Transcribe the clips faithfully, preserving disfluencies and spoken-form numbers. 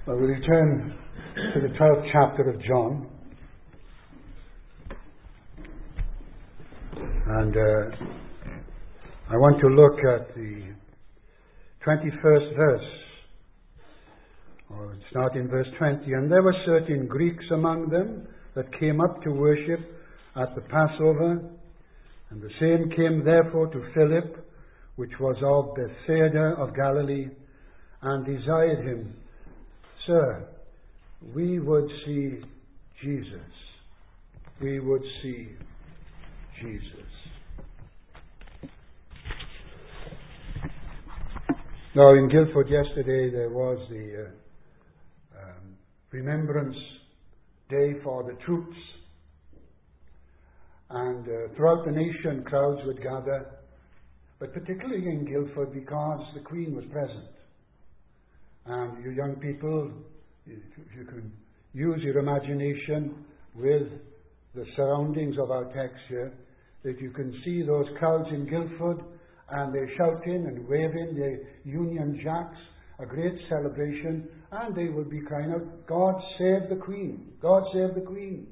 Well, we return to the twelfth chapter of John. And uh, I want to look at the twenty-first verse. Or it's not in verse twenty. And there were certain Greeks among them that came up to worship at the Passover. And the same came therefore to Philip, which was of Bethsaida of Galilee, and desired him, Sir, we would see Jesus. We would see Jesus. Now, in Guildford yesterday, there was the uh, um, Remembrance Day for the troops. And uh, throughout the nation, crowds would gather, but particularly in Guildford because the Queen was present. And you young people, if you can use your imagination with the surroundings of our text here, that you can see those crowds in Guildford, and they're shouting and waving their Union Jacks, a great celebration, and they will be crying out, God save the Queen, God save the Queen.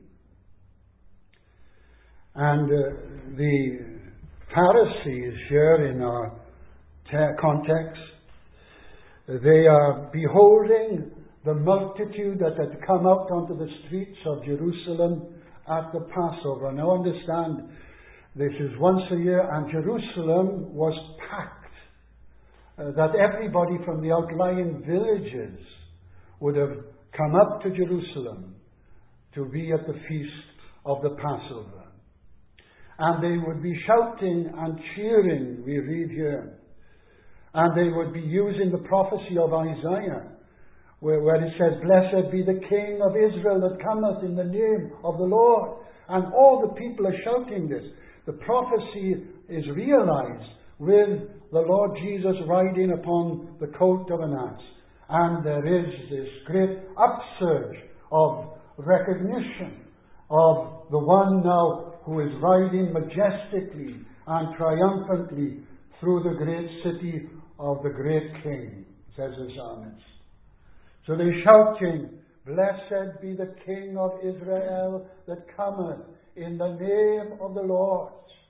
And uh, the Pharisees here in our te- context, they are beholding the multitude that had come out onto the streets of Jerusalem at the Passover. Now understand, this is once a year, and Jerusalem was packed. Uh, that everybody from the outlying villages would have come up to Jerusalem to be at the feast of the Passover. And they would be shouting and cheering, we read here. And they would be using the prophecy of Isaiah, where, where it says, Blessed be the King of Israel that cometh in the name of the Lord. And all the people are shouting this. The prophecy is realized with the Lord Jesus riding upon the coat of an ass. And there is this great upsurge of recognition of the one now who is riding majestically and triumphantly through the great city of the great King, says the psalmist. So they're shouting, Blessed be the King of Israel that cometh in the name of the Lord.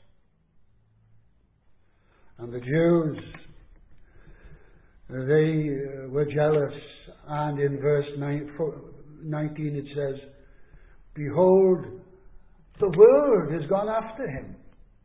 And the Jews, they were jealous, and in verse nineteen it says, Behold, the world has gone after him.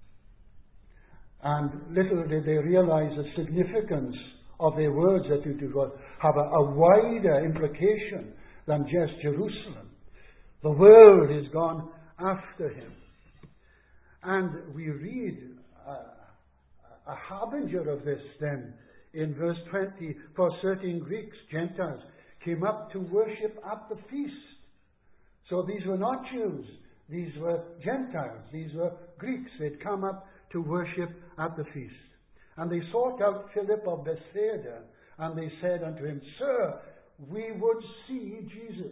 And little did they realize the significance of their words, that it would have a, a wider implication than just Jerusalem. The world has gone after him. And we read a, a harbinger of this then in verse twenty, For certain Greeks, Gentiles, came up to worship at the feast. So these were not Jews. These were Gentiles. These were Greeks. They'd come up to worship at the feast. And they sought out Philip of Bethsaida, and they said unto him, Sir, we would see Jesus.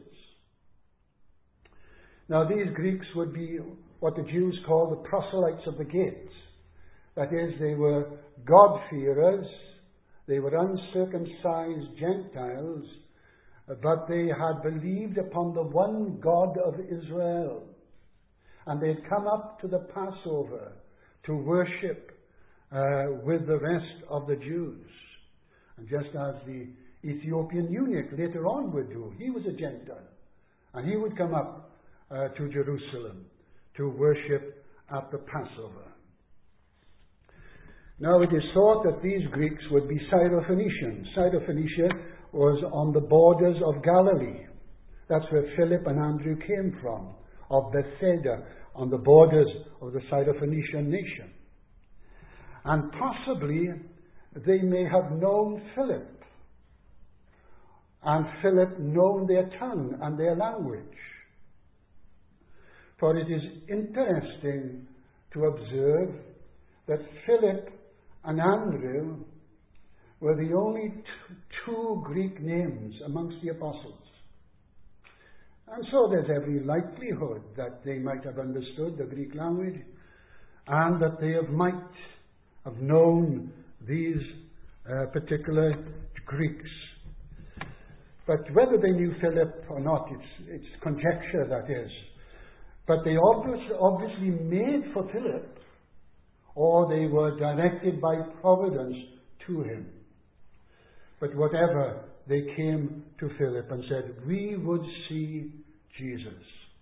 Now these Greeks would be what the Jews call the proselytes of the gates. That is, they were God-fearers, they were uncircumcised Gentiles, but they had believed upon the one God of Israel. And they had come up to the Passover to worship uh, with the rest of the Jews. And just as the Ethiopian eunuch later on would do, he was a Gentile. And he would come up uh, to Jerusalem to worship at the Passover. Now it is thought that these Greeks would be Syrophoenicians. Syrophoenicia was on the borders of Galilee. That's where Philip and Andrew came from, of Bethsaida, on the borders of the Syrophoenician nation. And possibly they may have known Philip, and Philip known their tongue and their language. For it is interesting to observe that Philip and Andrew were the only t- two Greek names amongst the apostles. And so there's every likelihood that they might have understood the Greek language, and that they have might have known these uh, particular Greeks. But whether they knew Philip or not, it's, it's conjecture, that is. But they obviously, obviously made for Philip, or they were directed by providence to him. But whatever, they came to Philip and said, we would see Jesus.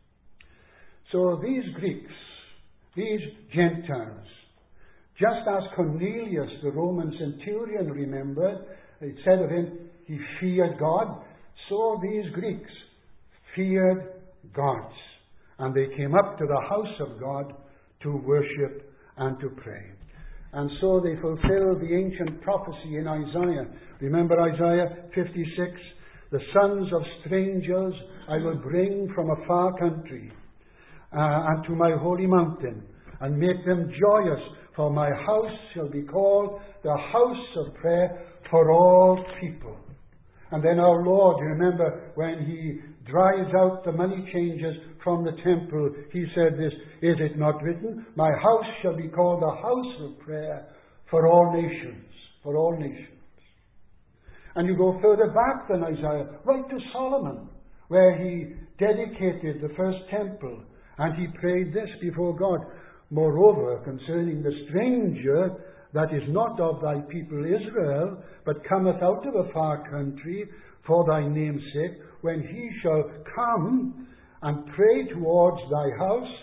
So these Greeks, these Gentiles, just as Cornelius, the Roman centurion, remembered, it said of him, he feared God, so these Greeks feared God. And they came up to the house of God to worship and to pray. And so they fulfilled the ancient prophecy in Isaiah. Remember Isaiah fifty-six? The sons of strangers I will bring from a far country uh, unto my holy mountain, and make them joyous, for my house shall be called the house of prayer for all people. And then our Lord, you remember, when he drives out the money changers from the temple, he said this, is it not written, my house shall be called the house of prayer for all nations, for all nations. And you go further back than Isaiah, right to Solomon, where he dedicated the first temple, and he prayed this before God, moreover, concerning the stranger that is not of thy people Israel, but cometh out of a far country for thy name's sake, when he shall come and pray towards thy house,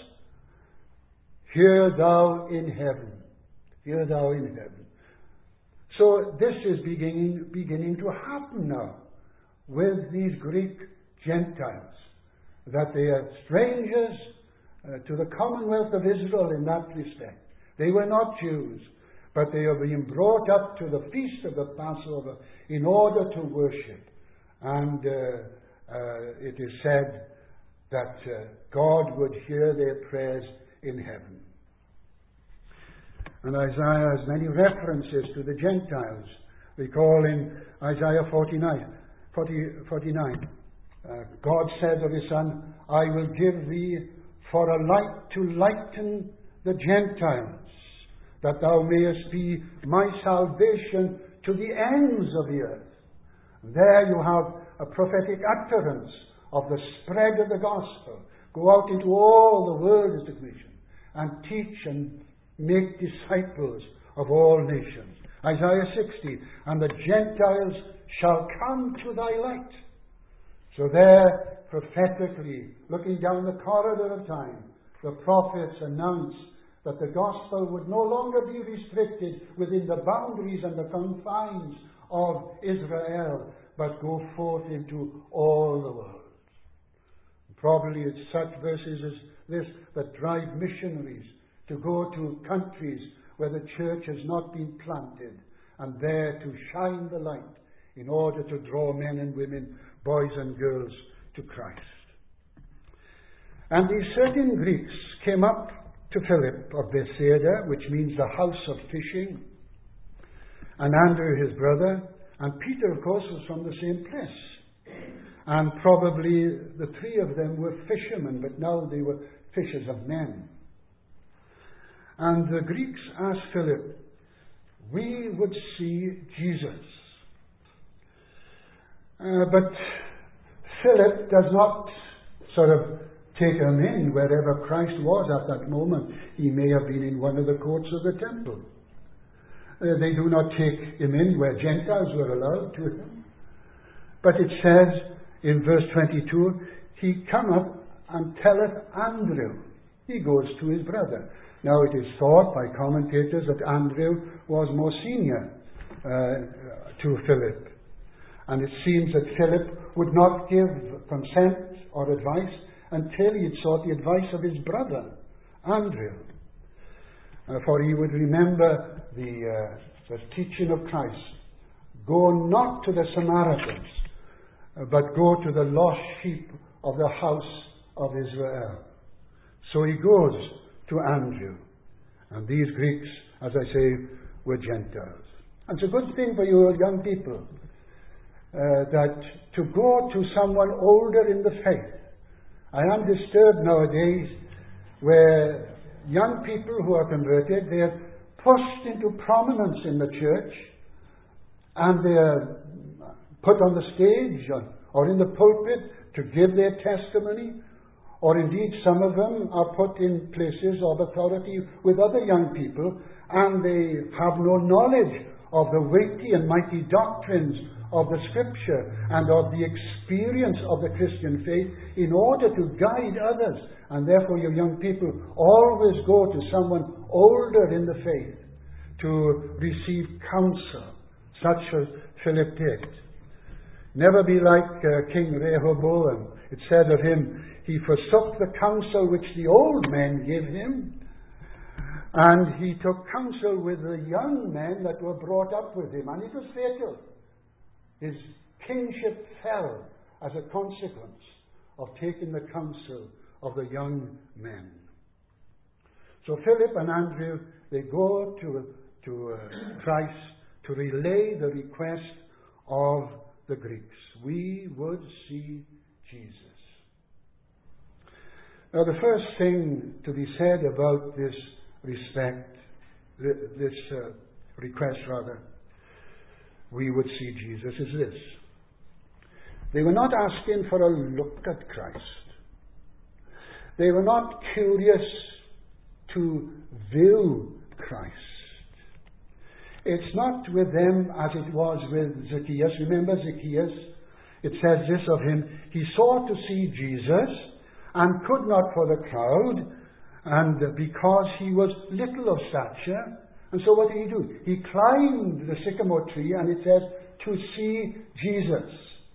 hear thou in heaven. Hear thou in heaven. So this is beginning, beginning to happen now with these Greek Gentiles, that they are strangers uh, to the commonwealth of Israel in that respect. They were not Jews, but they are being brought up to the feast of the Passover in order to worship. And uh, uh, it is said that uh, God would hear their prayers in heaven. And Isaiah has many references to the Gentiles. We call in Isaiah forty-nine, forty, forty-nine uh, God said of his Son, I will give thee for a light to lighten the Gentiles, that thou mayest be my salvation to the ends of the earth. There you have a prophetic utterance of the spread of the gospel. Go out into all the world, is the commission, and teach and make disciples of all nations. Isaiah sixty, and the Gentiles shall come to thy light. So there, prophetically, looking down the corridor of time, the prophets announce that the gospel would no longer be restricted within the boundaries and the confines of Israel, but go forth into all the world. Probably it's such verses as this that drive missionaries to go to countries where the church has not been planted, and there to shine the light in order to draw men and women, boys and girls, to Christ. And these certain Greeks came up to Philip of Bethsaida, which means the house of fishing, and Andrew his brother, and Peter, of course, was from the same place. And probably the three of them were fishermen, but now they were fishers of men. And the Greeks asked Philip, we would see Jesus. Uh, but Philip does not sort of take him in wherever Christ was at that moment. He may have been in one of the courts of the temple. Uh, they do not take him in where Gentiles were allowed to him. But it says in verse twenty-two, he cometh and telleth Andrew. He goes to his brother. Now it is thought by commentators that Andrew was more senior uh, to Philip. And it seems that Philip would not give consent or advice until he had sought the advice of his brother, Andrew. Uh, for he would remember the, uh, the teaching of Christ. Go not to the Samaritans, uh, but go to the lost sheep of the house of Israel. So he goes to Andrew. And these Greeks, as I say, were Gentiles. And it's a good thing for you young people uh, that to go to someone older in the faith. I am disturbed nowadays where young people who are converted, they are pushed into prominence in the church, and they are put on the stage or in the pulpit to give their testimony, or indeed some of them are put in places of authority with other young people, and they have no knowledge of the weighty and mighty doctrines of the Scripture and of the experience of the Christian faith in order to guide others. And therefore, you young people always go to someone older in the faith to receive counsel, such as Philip did. Never be like uh, King Rehoboam. It said of him, he forsook the counsel which the old men gave him, and he took counsel with the young men that were brought up with him, and it was fatal. His kingship fell as a consequence of taking the counsel of the young men. So Philip and Andrew, they go to, to uh, Christ to relay the request of the Greeks. We would see Jesus. Now, the first thing to be said about this respect, this uh, request rather, we would see Jesus, is this. They were not asking for a look at Christ. They were not curious to view Christ. It's not with them as it was with Zacchaeus. Remember Zacchaeus? It says this of him, he sought to see Jesus and could not for the crowd, and because he was little of stature. And so what did he do? He climbed the sycamore tree, and it says, to see Jesus.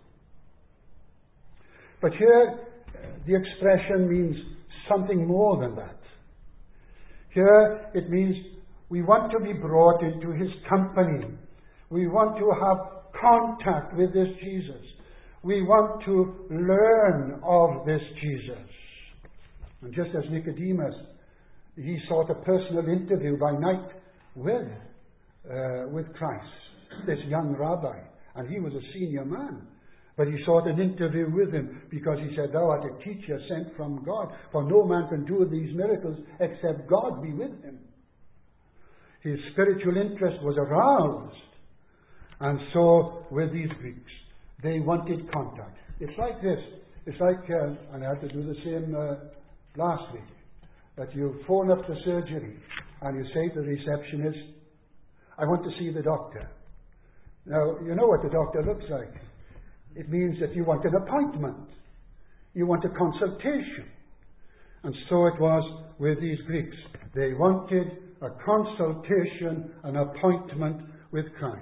But here, the expression means something more than that. Here, it means we want to be brought into his company. We want to have contact with this Jesus. We want to learn of this Jesus. And just as Nicodemus, he sought a personal interview by night with, uh, with Christ, this young rabbi. And he was a senior man. But he sought an interview with him because he said, thou art a teacher sent from God. For no man can do these miracles except God be with him. His spiritual interest was aroused. And so with these Greeks, they wanted contact. It's like this. It's like, uh, and I had to do the same uh, last week, that you phone up the surgery and you say to the receptionist, I want to see the doctor. Now, you know what the doctor looks like. It means that you want an appointment. You want a consultation. And so it was with these Greeks. They wanted a consultation, an appointment with Christ.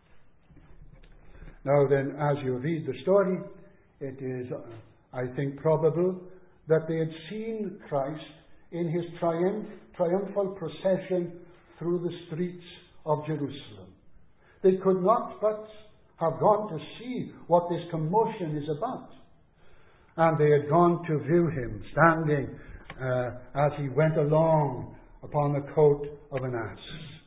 Now then, as you read the story, it is, uh, I think, probable that they had seen Christ in his triumph, triumphal procession through the streets of Jerusalem. They could not but have gone to see what this commotion is about. And they had gone to view him standing uh, as he went along upon the coat of an ass.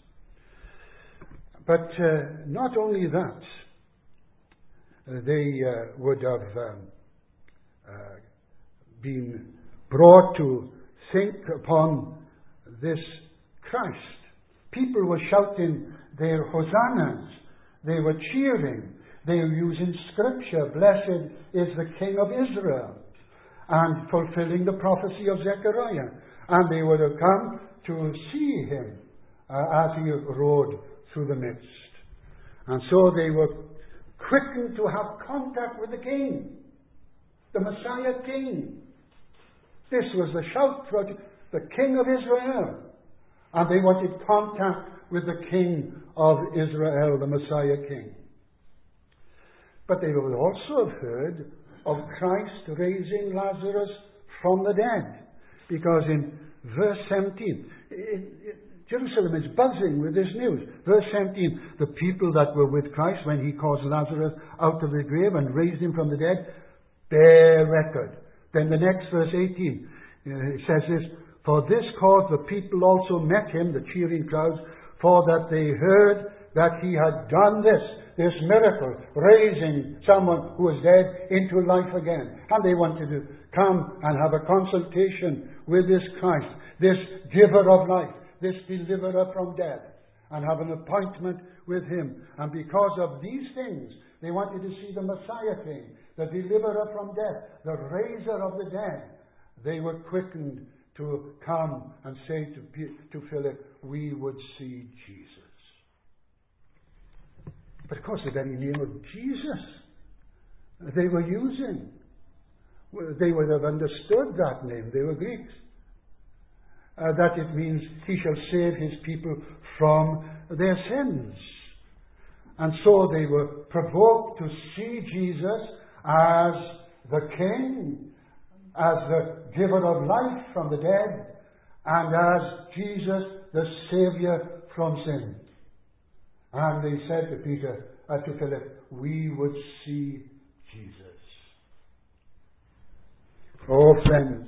But uh, not only that, uh, they uh, would have um, uh, been brought to think upon this Christ. People were shouting their hosannas. They were cheering. They were using scripture. Blessed is the King of Israel. And fulfilling the prophecy of Zechariah. And they would have come to see him uh, as he rode through the midst. And so they were quickened to have contact with the King. The Messiah King. This was the shout for the King of Israel. And they wanted contact with the King of Israel, the Messiah King. But they would also have heard of Christ raising Lazarus from the dead. Because in verse seventeen, it, it, Jerusalem is buzzing with this news. Verse seventeen, the people that were with Christ when he caused Lazarus out of the grave and raised him from the dead, bear record. Then the next verse eighteen, uh, it says this, for this cause the people also met him, the cheering crowds, for that they heard that he had done this, this miracle, raising someone who was dead into life again. And they wanted to come and have a consultation with this Christ, this giver of life, this deliverer from death, and have an appointment with him. And because of these things, they wanted to see the Messiah King. the deliverer from death, the raiser of the dead, they were quickened to come and say to, to Philip, we would see Jesus. But of course, the very name of Jesus they were using, they would have understood that name. They were Greeks. Uh, that it means he shall save his people from their sins. And so they were provoked to see Jesus as the King, as the giver of life from the dead, and as Jesus, the Saviour from sin. And they said to Peter, uh, to Philip, we would see Jesus. Oh, friends,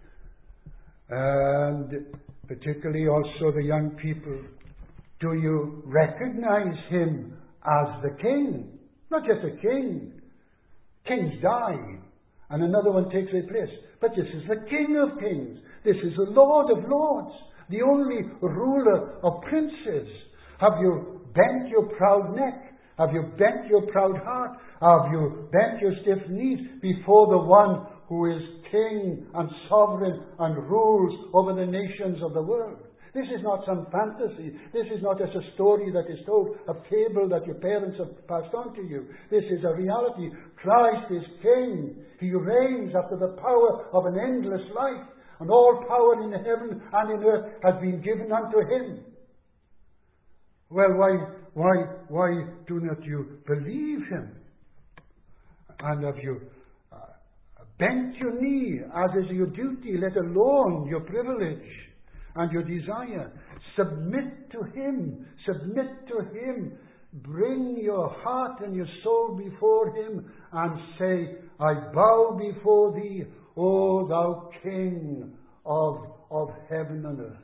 and particularly also the young people, do you recognize him as the King? Not just a king. Kings die, and another one takes their place. But this is the King of kings. This is the Lord of lords, the only ruler of princes. Have you bent your proud neck? Have you bent your proud heart? Have you bent your stiff knees before the one who is King and sovereign and rules over the nations of the world? This is not some fantasy. This is not just a story that is told, a fable that your parents have passed on to you. This is a reality. Christ is King. He reigns after the power of an endless life. And all power in heaven and in earth has been given unto him. Well, why, why, why do not you believe him? And have you uh, bent your knee, as is your duty, let alone your privilege and your desire? Submit to him. Submit to him. Bring your heart and your soul before him and say, I bow before thee, O thou King of, of heaven and earth.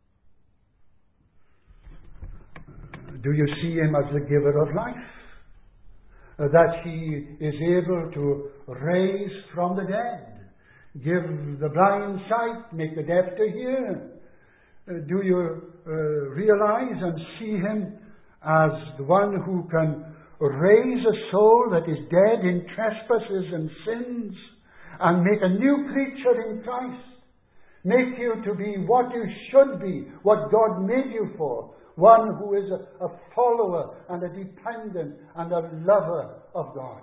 Do you see him as the giver of life? Uh, that he is able to raise from the dead, give the blind sight, make the deaf to hear? Uh, do you uh, realize and see him as the one who can raise a soul that is dead in trespasses and sins and make a new creature in Christ? Make you to be what you should be, what God made you for. One who is a, a follower and a dependent and a lover of God.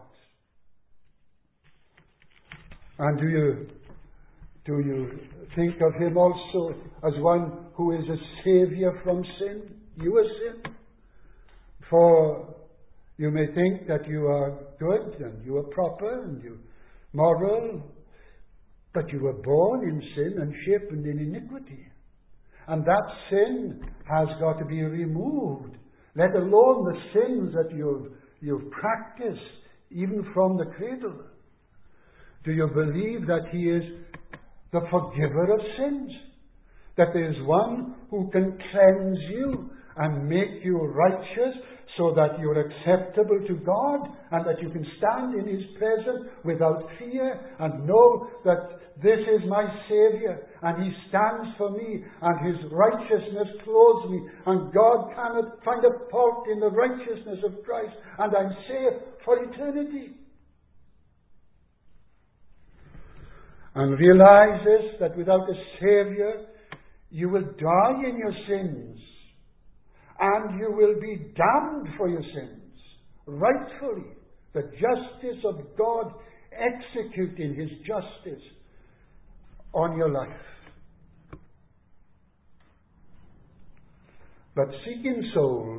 And do you, do you think of him also as one who is a Saviour from sin? You are sin. For you may think that you are good and you are proper and you moral, but you were born in sin and shaped in iniquity. And that sin has got to be removed, let alone the sins that you've, you've practiced, even from the cradle. Do you believe that he is the forgiver of sins? That there is one who can cleanse you and make you righteous so that you're acceptable to God and that you can stand in his presence without fear and know that this is my Saviour and he stands for me and his righteousness clothes me and God cannot find a fault in the righteousness of Christ and I'm safe for eternity. And realizes that without a Saviour you will die in your sins. And you will be damned for your sins. Rightfully, the justice of God executing his justice on your life. But seeking souls,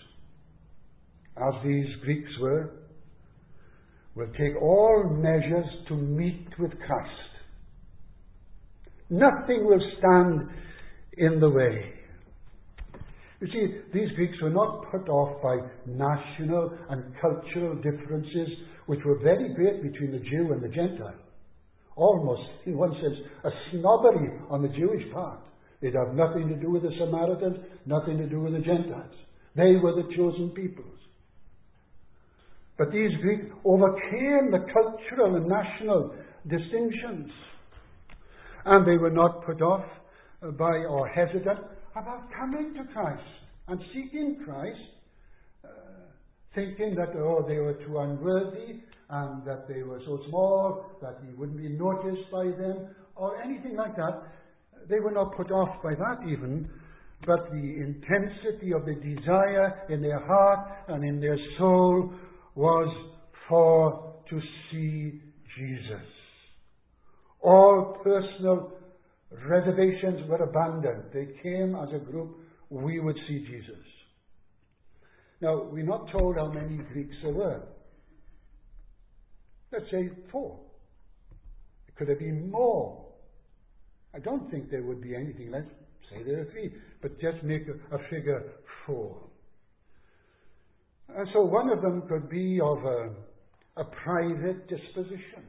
as these Greeks were, will take all measures to meet with Christ. Nothing will stand in the way. You see, these Greeks were not put off by national and cultural differences which were very great between the Jew and the Gentile. Almost, in one sense, a snobbery on the Jewish part. They'd have nothing to do with the Samaritans, nothing to do with the Gentiles. They were the chosen peoples. But these Greeks overcame the cultural and national distinctions. And they were not put off by or hesitant about coming to Christ and seeking Christ, uh, thinking that, oh, they were too unworthy, and that they were so small that he wouldn't be noticed by them or anything like that. They were not put off by that even, but the intensity of the desire in their heart and in their soul was for to see Jesus. All personal reservations were abandoned. They came as a group, we would see Jesus. Now, we're not told how many Greeks there were. Let's say four. It could have been more. I don't think there would be anything. Let's say there are three. But just make a, a figure four. And so one of them could be of a, a private disposition.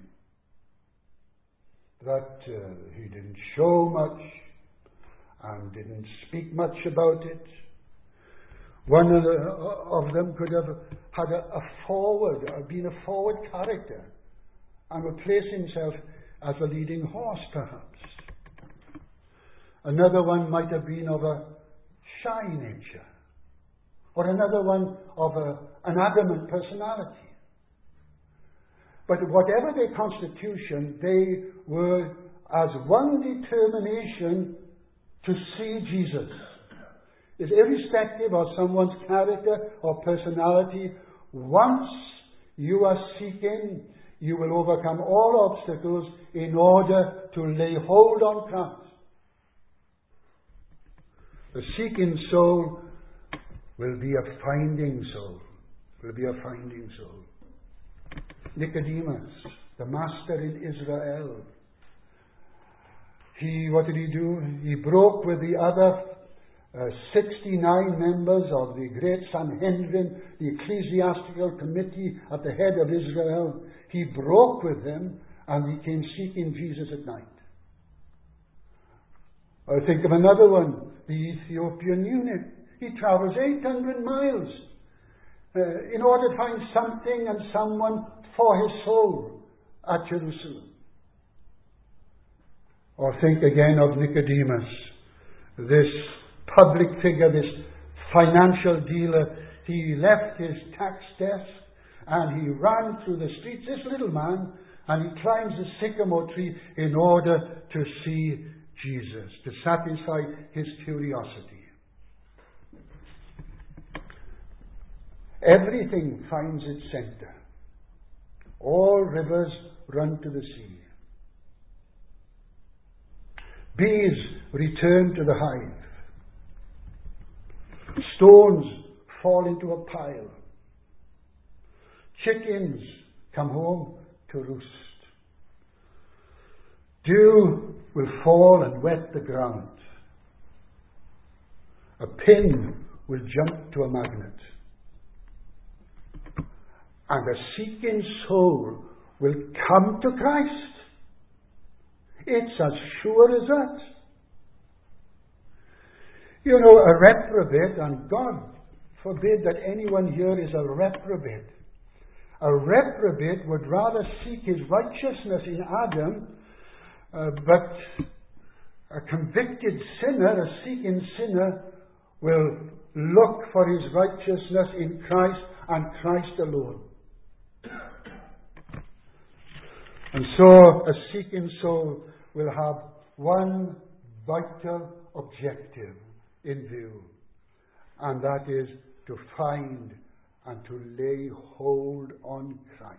That uh, he didn't show much and didn't speak much about it. One of, the, of them could have had a, a forward, or been a forward character, and would place himself as a leading horse, perhaps. Another one might have been of a shy nature, or another one of a, an adamant personality. But whatever their constitution, they were as one determination to see Jesus. It's irrespective of someone's character or personality. Once you are seeking, you will overcome all obstacles in order to lay hold on Christ. The seeking soul will be a finding soul. Will be a finding soul. Nicodemus, the master in Israel. He, what did he do? He broke with the other uh, sixty-nine members of the great Sanhedrin, the ecclesiastical committee at the head of Israel. He broke with them and he came seeking Jesus at night. I think of another one, the Ethiopian eunuch. He travels eight hundred miles uh, in order to find something and someone for his soul at Jerusalem. Or think again of Nicodemus, this public figure, this financial dealer. He left his tax desk and he ran through the streets, this little man, and he climbs the sycamore tree in order to see Jesus, to satisfy his curiosity. Everything finds its center. All rivers run to the sea. Bees return to the hive. Stones fall into a pile. Chickens come home to roost. Dew will fall and wet the ground. A pin will jump to a magnet. And a seeking soul will come to Christ. It's as sure as that. You know, a reprobate, and God forbid that anyone here is a reprobate. A reprobate would rather seek his righteousness in Adam, uh, but a convicted sinner, a seeking sinner, will look for his righteousness in Christ and Christ alone. And so a seeking soul will have one vital objective in view, and that is to find and to lay hold on Christ.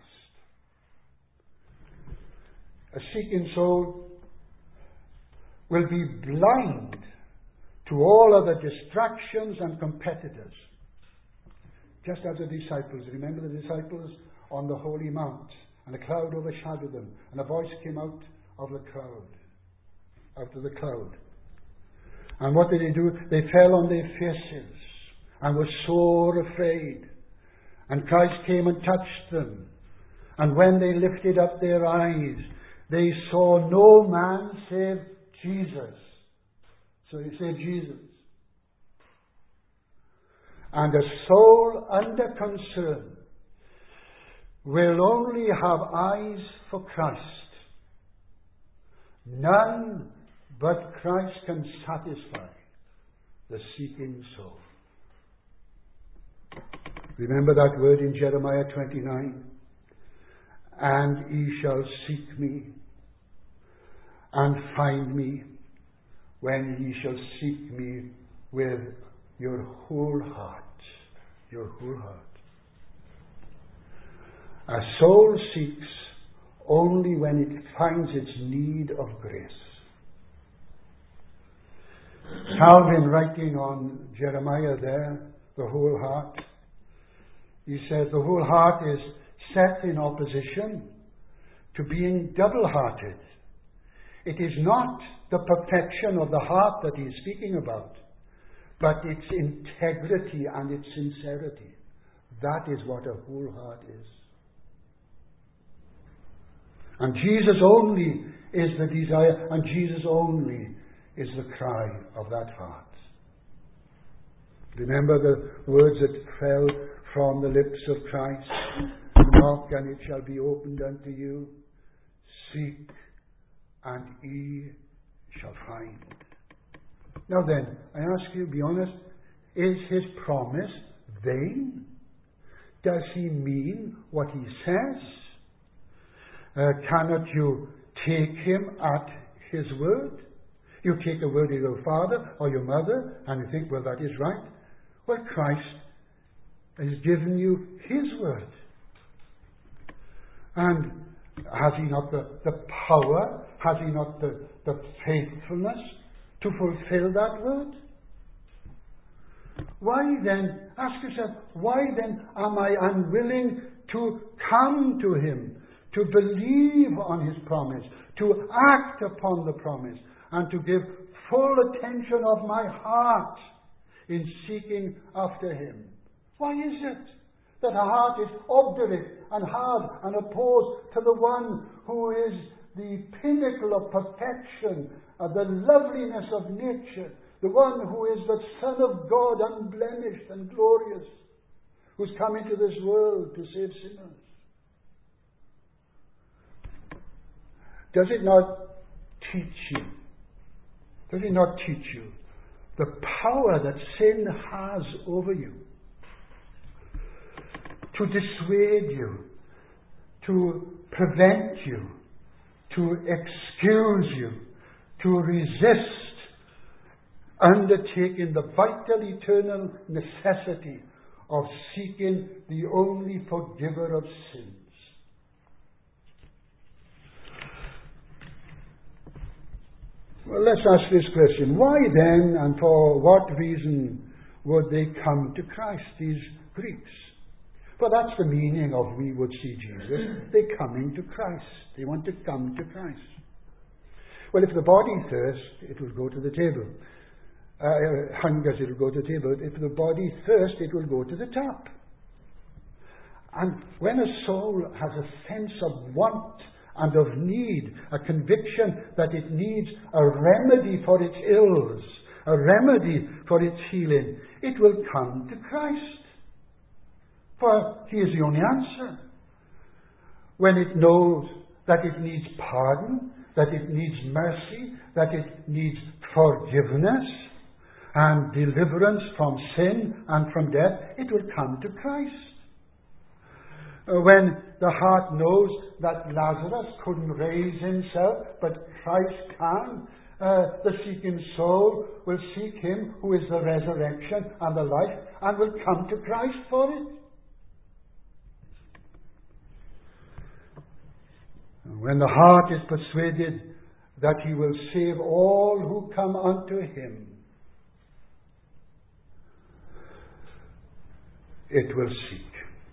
A seeking soul will be blind to all other distractions and competitors. Just as the disciples, remember the disciples on the holy mount, and a cloud overshadowed them, and a voice came out of the cloud, out of the cloud. And what did they do? They fell on their faces and were sore afraid. And Christ came and touched them. And when they lifted up their eyes, they saw no man save Jesus. So they say Jesus. And a soul under concern will only have eyes for Christ. None but Christ can satisfy the seeking soul. Remember that word in Jeremiah twenty-nine? and ye shall seek me, and find me, when ye shall seek me with your whole heart. Your whole heart. A soul seeks only when it finds its need of grace. Calvin, writing on Jeremiah there, the whole heart, he said the whole heart is set in opposition to being double-hearted. It is not the perfection of the heart that he is speaking about, but its integrity and its sincerity. That is what a whole heart is. And Jesus only is the desire, and Jesus only is the cry of that heart. Remember the words that fell from the lips of Christ. Knock and it shall be opened unto you. Seek and ye shall find. Now then, I ask you, be honest, is his promise vain? Does he mean what he says? Uh, cannot you take him at his word? You take the word of your father or your mother and you think, well, that is right. Well, Christ has given you his word. And has he not the, the power? Has he not the, the faithfulness to fulfill that word? Why then, ask yourself, why then am I unwilling to come to him, to believe on his promise, to act upon the promise, and to give full attention of my heart in seeking after him? Why is it that a heart is obdurate and hard and opposed to the one who is the pinnacle of perfection, of the loveliness of nature, the one who is the Son of God, unblemished and glorious, who's come into this world to save sinners? Does it not teach you? Does it not teach you the power that sin has over you? To dissuade you, to prevent you, to excuse you, to resist undertaking the vital eternal necessity of seeking the only forgiver of sins. Well, let's ask this question. Why then, and for what reason, would they come to Christ, these Greeks? Well, that's the meaning of we would see Jesus. They're coming to Christ. They want to come to Christ. Well, if the body thirsts, it will go to the table. Uh, hungers, it will go to the table. If the body thirsts, it will go to the tap. And when a soul has a sense of want and of need, a conviction that it needs a remedy for its ills, a remedy for its healing, it will come to Christ. For he is the only answer. When it knows that it needs pardon, that it needs mercy, that it needs forgiveness and deliverance from sin and from death, it will come to Christ. When the heart knows that Lazarus couldn't raise himself, but Christ can, uh, the seeking soul will seek him who is the resurrection and the life, and will come to Christ for it. When the heart is persuaded that he will save all who come unto him, it will seek.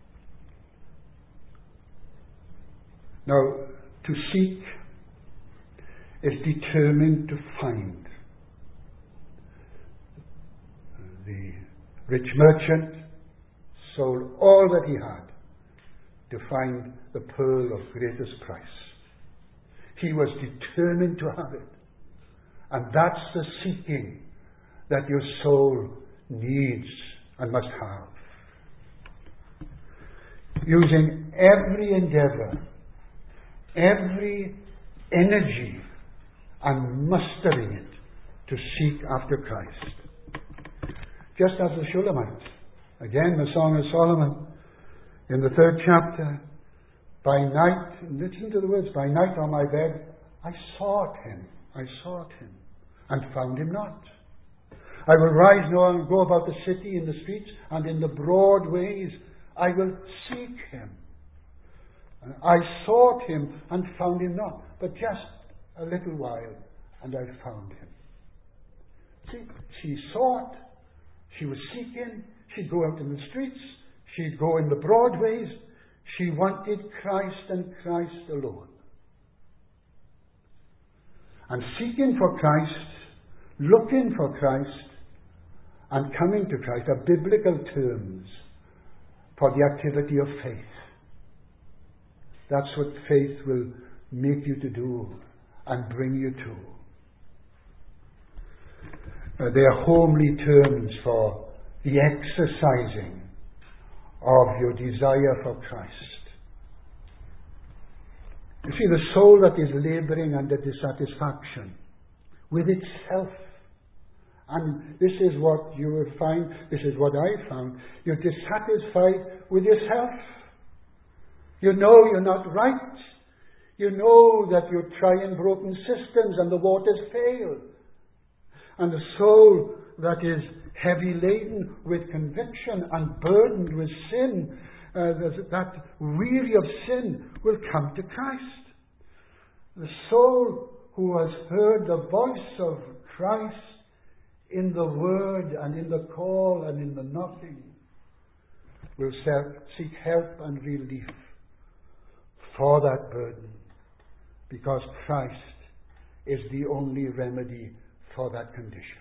Now, to seek is determined to find. The rich merchant sold all that he had to find the pearl of greatest price. He was determined to have it. And that's the seeking that your soul needs and must have. Using every endeavor, every energy, and mustering it to seek after Christ. Just as the Shulamite. Again, the Song of Solomon, in the third chapter, By night, listen to the words, by night on my bed, I sought him. I sought him and found him not. I will rise now and go about the city in the streets and in the broad ways. I will seek him. I sought him and found him not. But just a little while and I found him. See, she sought. She was seeking. She'd go out in the streets. She'd go in the broad ways. She wanted Christ and Christ alone. And seeking for Christ, looking for Christ, and coming to Christ are biblical terms for the activity of faith. That's what faith will make you to do and bring you to. Uh, they are homely terms for the exercising of your desire for Christ. You see, the soul that is labouring under dissatisfaction with itself, and this is what you will find, this is what I found, you're dissatisfied with yourself. You know you're not right. You know that you're trying broken systems and the waters fail. And the soul that is heavy laden with conviction and burdened with sin, uh, that weary of sin, will come to Christ. The soul who has heard the voice of Christ in the word and in the call and in the knocking will seek help and relief for that burden, because Christ is the only remedy for that condition.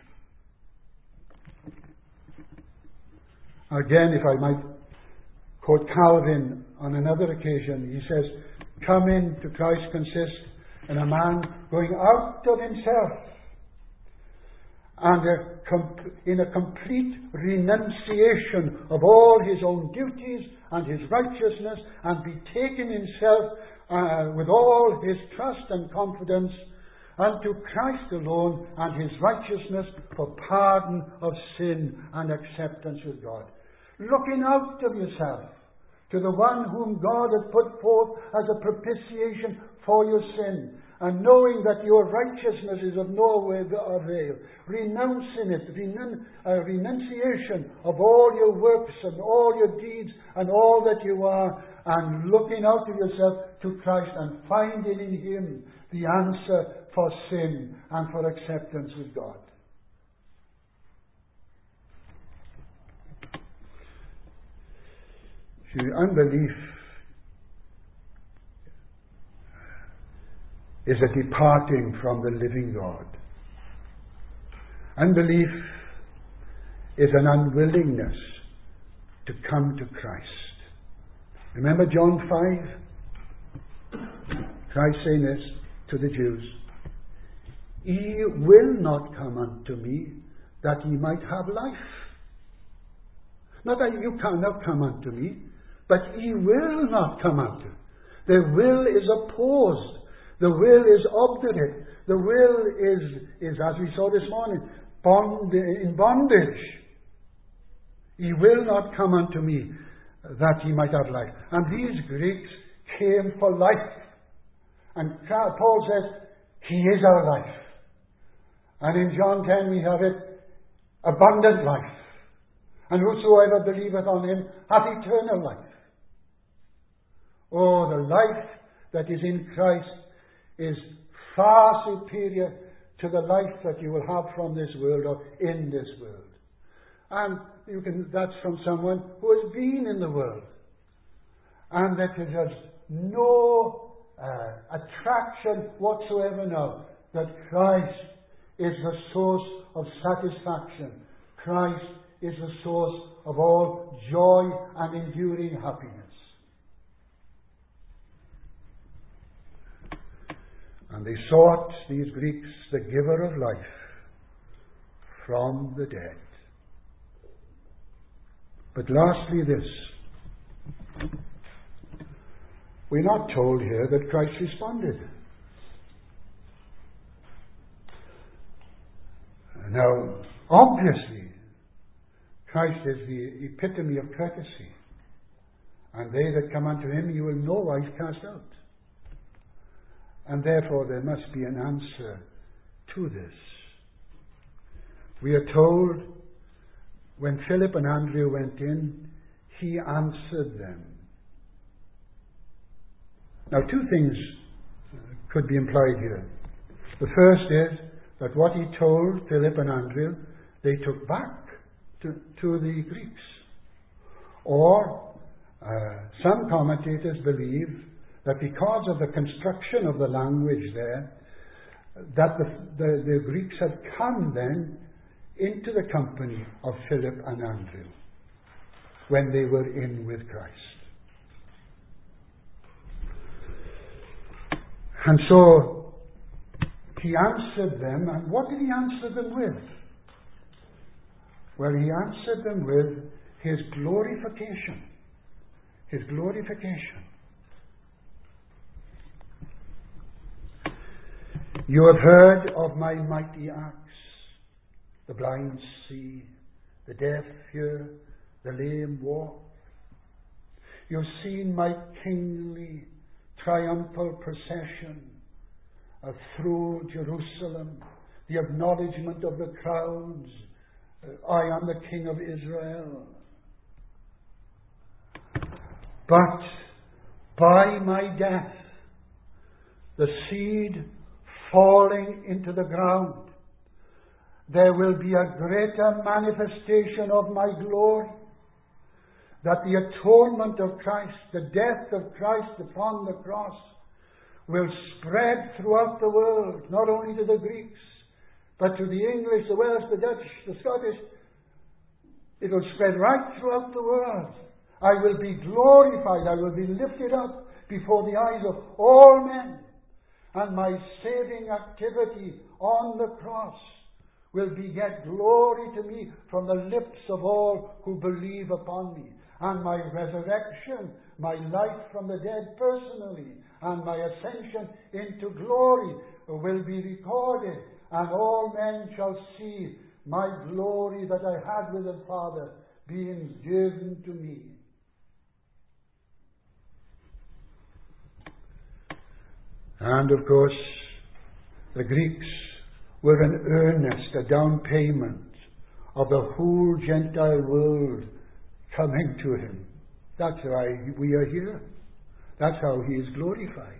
Again, if I might quote Calvin on another occasion, he says, coming to Christ consists in a man going out of himself and a com- in a complete renunciation of all his own duties and his righteousness, and betaking himself uh, with all his trust and confidence unto Christ alone and his righteousness for pardon of sin and acceptance with God. Looking out of yourself to the one whom God has put forth as a propitiation for your sin, and knowing that your righteousness is of no avail, renouncing it, renun- uh, renunciation of all your works and all your deeds and all that you are, and looking out of yourself to Christ and finding in him the answer for sin and for acceptance with God. See, unbelief is a departing from the living God. Unbelief is an unwillingness to come to Christ. Remember John five? Christ saying this to the Jews, ye will not come unto me that ye might have life. Not that you cannot come unto me, but ye will not come unto. The will is opposed. The will is obdurate. The will is, is as we saw this morning, bond, in bondage. Ye will not come unto me that ye might have life. And these Greeks came for life. And Paul says, he is our life. And in John ten we have it, abundant life. And whosoever believeth on him hath eternal life. Oh, the life that is in Christ is far superior to the life that you will have from this world or in this world. And you can, that's from someone who has been in the world. And that it has no uh, attraction whatsoever now. That Christ is the source of satisfaction. Christ is the source of all joy and enduring happiness. And they sought, these Greeks, the giver of life from the dead. But lastly this. We're not told here that Christ responded. Now, obviously, Christ is the epitome of courtesy. And they that come unto him, you will no wise cast out. And therefore there must be an answer to this. We are told when Philip and Andrew went in, he answered them. Now, two things could be implied here. The first is that what he told Philip and Andrew, they took back to, to the Greeks. Or, uh, some commentators believe that because of the construction of the language there, that the, the, the Greeks had come then into the company of Philip and Andrew when they were in with Christ. And so he answered them, and what did he answer them with? Well, he answered them with his glorification. His glorification. You have heard of my mighty acts. The blind see, the deaf hear, the lame walk. You've seen my kingly triumphal procession uh, through Jerusalem, the acknowledgement of the crowds. Uh, I am the King of Israel. But by my death, the seed falling into the ground, there will be a greater manifestation of my glory, that the atonement of Christ, the death of Christ upon the cross, will spread throughout the world, not only to the Greeks, but to the English, the Welsh, the Dutch, the Scottish. It will spread right throughout the world. I will be glorified, I will be lifted up before the eyes of all men, and my saving activity on the cross will beget glory to me from the lips of all who believe upon me. And my resurrection, my life from the dead personally, and my ascension into glory will be recorded, and all men shall see my glory that I had with the Father being given to me. And of course, the Greeks were an earnest, a down payment of the whole Gentile world coming to him. That's why we are here. That's how he is glorified.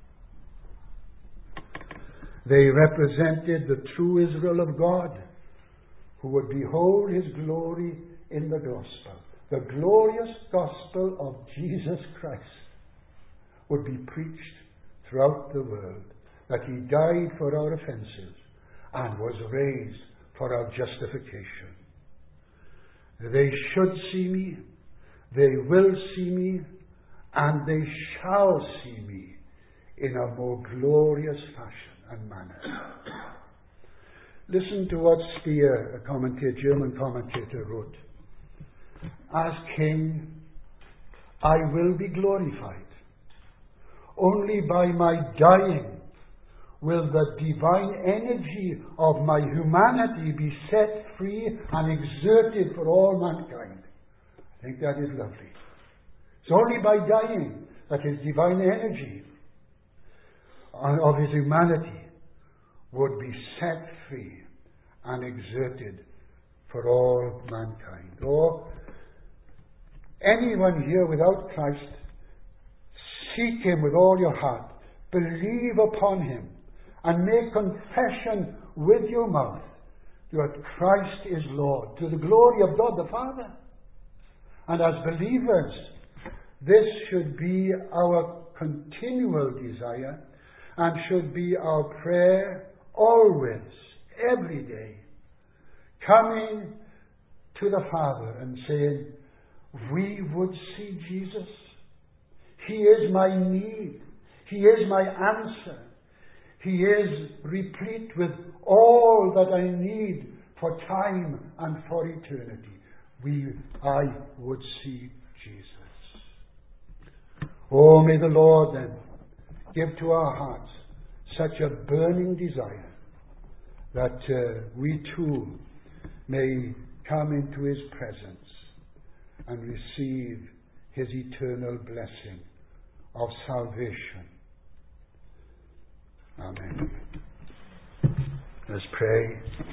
They represented the true Israel of God, who would behold his glory in the gospel. The glorious gospel of Jesus Christ would be preached throughout the world, that he died for our offenses and was raised for our justification. They should see me, they will see me, and they shall see me in a more glorious fashion and manner. Listen to what Speer, a commentator, German commentator, wrote. As king, I will be glorified. Only by my dying will the divine energy of my humanity be set free and exerted for all mankind. I think that is lovely. It's only by dying that his divine energy of his humanity would be set free and exerted for all mankind. Or anyone here without Christ, seek him with all your heart, believe upon him, and make confession with your mouth that Christ is Lord, to the glory of God the Father. And as believers, this should be our continual desire and should be our prayer always, every day, coming to the Father and saying, we would see Jesus. He is my need. He is my answer. He is replete with all that I need for time and for eternity. We, I would see Jesus. Oh, may the Lord then give to our hearts such a burning desire that uh, we too may come into his presence and receive His eternal blessing of salvation. Amen. Let's pray.